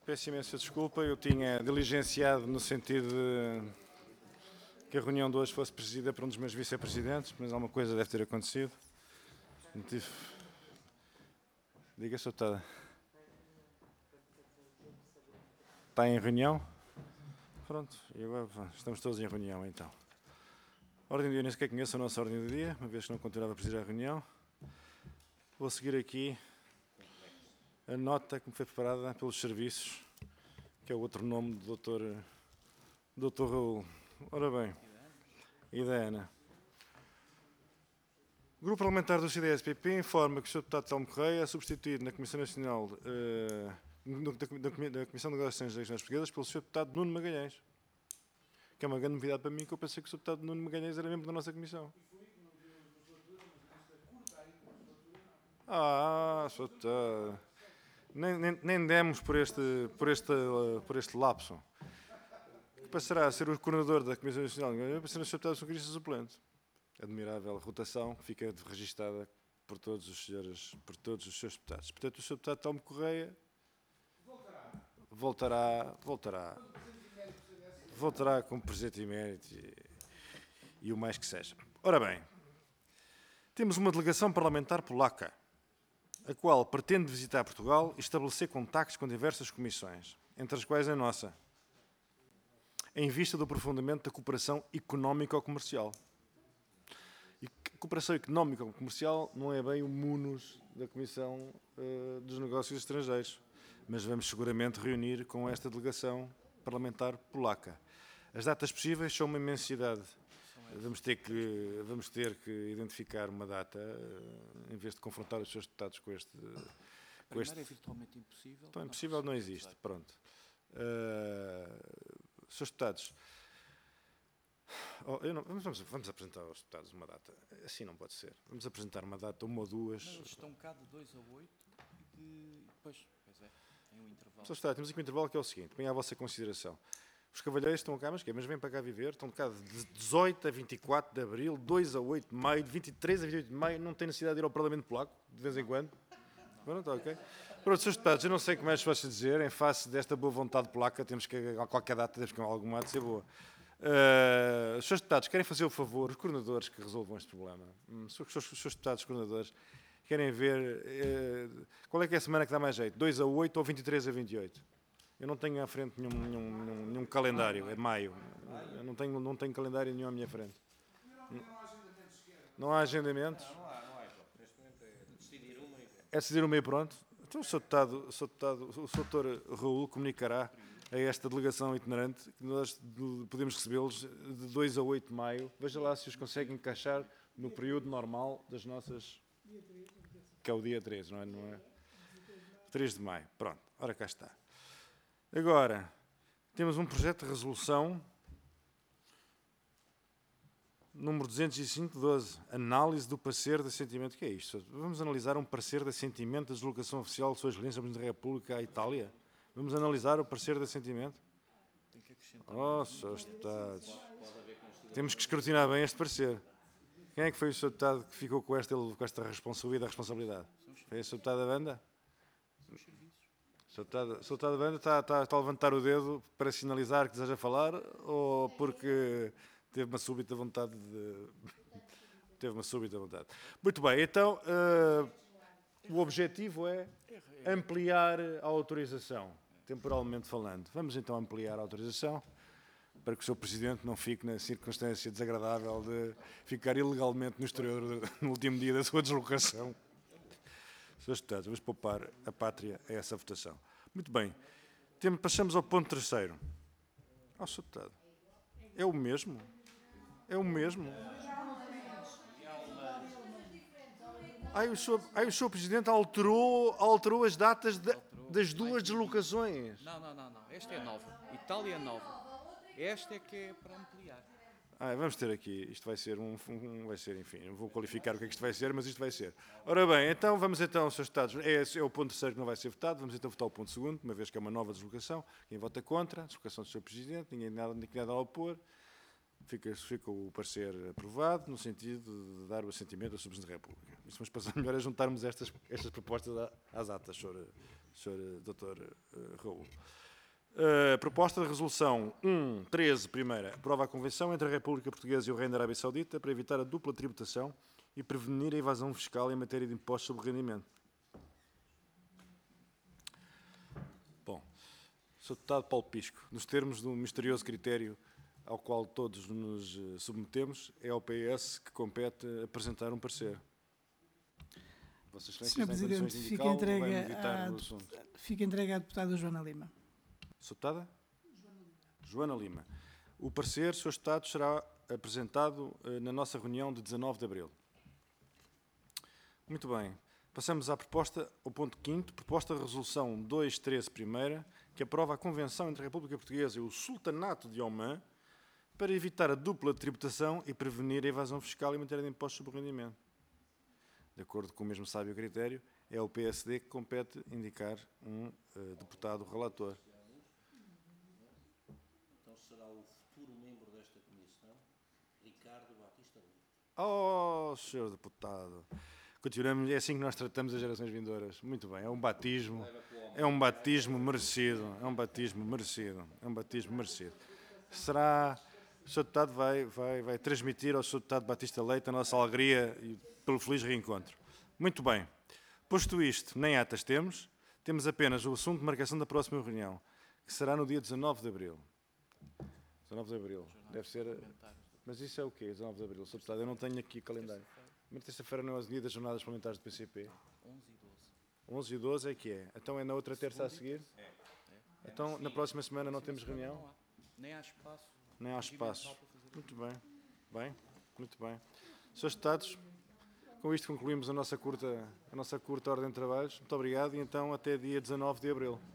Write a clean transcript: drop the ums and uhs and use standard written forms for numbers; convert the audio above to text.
Peço imensa desculpa, eu tinha diligenciado no sentido de que a reunião de hoje fosse presidida por um dos meus vice-presidentes, mas alguma coisa deve ter acontecido. Diga, Sr. Deputada. Está em reunião? Pronto, e agora estamos todos em reunião então. Ordem do dia, nem sequer conheço a nossa ordem do dia, uma vez que não continuava a presidir a reunião. Vou seguir aqui a nota que me foi preparada pelos serviços, que é o outro nome do Dr. Raul. Ora bem, e da Ana. O Grupo Parlamentar do CDS-PP informa que o Sr. Deputado Telmo Correia é substituído na Comissão Nacional da Comissão de Negócios Estrangeiros Portuguesas pelo Sr. Deputado Nuno Magalhães, que é uma grande novidade para mim, que eu pensei que o Sr. Deputado Nuno Magalhães era membro da nossa Comissão. Sr. Deputado, nem demos por este lapso. Que passará a ser o coordenador da Comissão Nacional, para ser o Sr. Deputado Socialista suplente. Admirável rotação que fica registada por todos os seus deputados. Portanto, o Sr. Deputado Telmo Correia voltará como presente emérito e o mais que seja. Ora bem, temos uma delegação parlamentar polaca, a qual pretende visitar Portugal e estabelecer contactos com diversas comissões, entre as quais a nossa, em vista do aprofundamento da cooperação económico-comercial. E cooperação económico-comercial não é bem o munus da Comissão dos Negócios Estrangeiros, mas vamos seguramente reunir com esta delegação parlamentar polaca. As datas possíveis são uma imensidade. Vamos ter que identificar uma data, em vez de confrontar os seus deputados com este... Primeiro é virtualmente impossível. Então, impossível não existe, pronto. Seus deputados... vamos apresentar aos deputados uma data. Assim não pode ser. Vamos apresentar uma data, uma ou duas. Mas eles estão cá de 2 a 8 e depois é, tem um intervalo. Só está, temos aqui um intervalo que é o seguinte, põe à vossa consideração. Os cavalheiros estão cá, mas vêm para cá viver, estão cá de 18 a 24 de abril, 2 a 8 de maio, de 23 a 28 de maio, não tem necessidade de ir ao Parlamento Polaco, de vez em quando. Pronto, ok. Pronto, Srs. Deputados, eu não sei o que mais posso dizer, em face desta boa vontade polaca, temos que, a qualquer data, temos que alguma há de ser boa. Os Srs. Deputados querem fazer o favor, os coordenadores que resolvam este problema, os Srs. Deputados coordenadores querem ver qual é que é a semana que dá mais jeito, 2 a 8 ou 23 a 28. Eu não tenho à frente nenhum calendário, é maio. Eu não tenho calendário nenhum à minha frente. Não há agendamentos? Não há. Neste momento é decidir uma e... É decidir uma e pronto. Então o Sr. Deputado, o Sr. Raul comunicará a esta delegação itinerante que nós podemos recebê-los de 2 a 8 de maio. Veja lá se os conseguem encaixar no período normal das nossas... Que é o dia 13, não é? 3 de maio. Pronto, ora cá está. Agora, temos um projeto de resolução número 205/12, análise do parecer de assentimento. O que é isto? Vamos analisar um parecer de assentimento da deslocação oficial de Sua Excelência da República à Itália? Vamos analisar o parecer de assentimento? Tem que acrescentar. Srs. Deputados, temos que escrutinar bem este parecer. Quem é que foi o Sr. Deputado que ficou com esta responsabilidade? Foi o Sr. Deputado da Banda? São os serviços. O Sr. Deputado da Banda está a levantar o dedo para sinalizar que deseja falar ou porque teve uma súbita vontade de... Teve uma súbita vontade. Muito bem, então o objetivo é ampliar a autorização, temporalmente falando. Vamos então ampliar a autorização para que o Sr. Presidente não fique na circunstância desagradável de ficar ilegalmente no exterior no último dia da sua deslocação. Srs. Deputados, vamos poupar a pátria a essa votação. Muito bem. Passamos ao ponto terceiro. Sr. Deputado, é o mesmo? É o mesmo? O Sr. Presidente alterou as datas das duas deslocações. Não. Esta é nova. Itália é nova. Esta é que é para ampliar. Vamos ter aqui, isto vai ser vai ser, enfim, não vou qualificar o que é que isto vai ser, mas isto vai ser. Ora bem, então vamos então, Srs. Deputados, esse é o ponto terceiro que não vai ser votado, vamos então votar o ponto segundo, uma vez que é uma nova deslocação. Quem vota contra, a deslocação do Sr. Presidente, ninguém nada a opor, fica o parecer aprovado, no sentido de dar o assentimento ao Sr. Presidente da República. Mas passar melhor a juntarmos estas propostas às atas, Sr. Sr. Dr. Raul. Proposta de resolução 1.13, primeira. Aprova a Convenção entre a República Portuguesa e o Reino da Arábia Saudita para evitar a dupla tributação e prevenir a evasão fiscal em matéria de impostos sobre rendimento. Bom, Sr. Deputado Paulo Pisco, nos termos de um misterioso critério ao qual todos nos submetemos, é ao PS que compete apresentar um parecer. Vossa Excelência, Sr. Presidente, fica entregue à deputada Joana Lima. Sra. Deputada? Joana Lima. O parecer, Sr. Deputado, será apresentado na nossa reunião de 19 de abril. Muito bem. Passamos ao ponto 5º, proposta de resolução 2.13, primeira, que aprova a Convenção entre a República Portuguesa e o Sultanato de Omã para evitar a dupla tributação e prevenir a evasão fiscal em matéria de impostos sobre rendimento. De acordo com o mesmo sábio critério, é ao PSD que compete indicar um deputado relator. Então será o futuro membro desta comissão, Ricardo Batista Leite. Oh, Sr. Deputado. Continuamos, é assim que nós tratamos as gerações vindouras. Muito bem, é um batismo merecido, é um batismo merecido. Será, o Sr. Deputado vai transmitir ao Sr. Deputado Batista Leite a nossa alegria e pelo feliz reencontro. Muito bem, posto isto, nem atas temos apenas o assunto de marcação da próxima reunião, que será no dia 19 de abril. 19 de abril, deve ser... Mas isso é o quê, 19 de abril? Sr. Deputado, eu não tenho aqui calendário. Mas terça-feira não é o dia das jornadas parlamentares do PCP? 11 e 12. 11 e 12 é que é. Então é na outra terça a seguir? Então na próxima semana não temos reunião? Não há. Nem há espaço. Nem há espaço. Muito bem. Muito bem. Srs. Deputados, com isto concluímos a nossa curta ordem de trabalhos. Muito obrigado e então até dia 19 de abril.